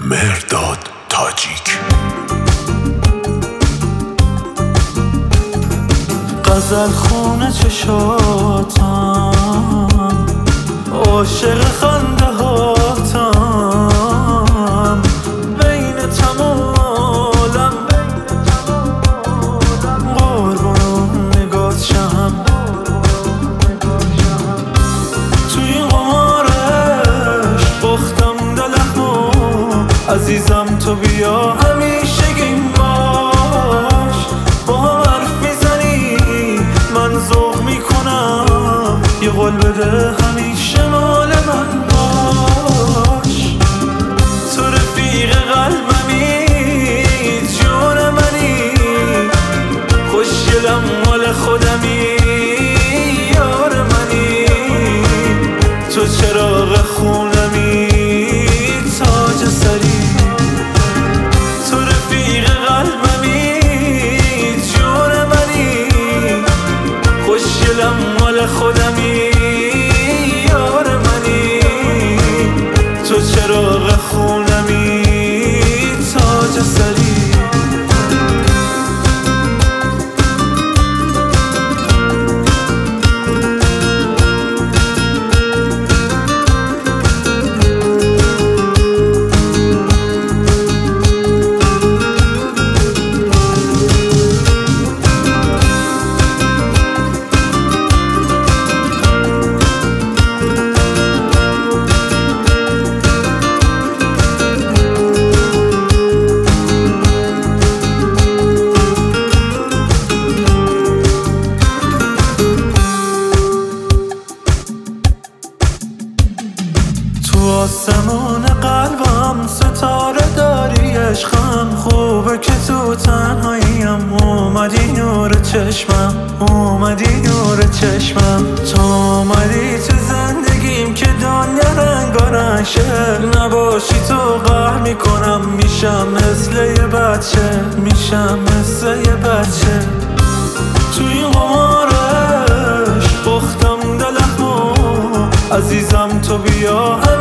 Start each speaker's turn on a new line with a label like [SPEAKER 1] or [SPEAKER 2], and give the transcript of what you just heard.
[SPEAKER 1] مهرداد تاجیک.
[SPEAKER 2] غزل خونه چشاتم، عاشق خنده هاتم، بین تمام عالم قربون نگات شم. توی قمارش باختم دلمو، عزیزم تو بیا همیشگیم باش. با هم حرف میزنی من ذوق میکنم، یه قول بده همیشه مال من باش. تو رفیق قلبمی، جون منی، خوشگلم مال خودمی، یار منی. تو چراغ خونمی، تاج سری. تو رفیق قلبمی، جون منی، خوشگلم مال خودمی، یار منی. تو چراغ خونمی، تاج سری. تو آسمون قلبم ستاره داری، عشقم خوبه که تو تنهاییم. اومدی نور چشمم، اومدی نور چشمم. تو اومدی تو زندگیم که دنیا رنگارنگ شه. نباشی تو قهر میکنم، میشم مثل یه بچه، میشم مثل یه بچه. توی قمارش باختم دلمو، عزیزم تو بیا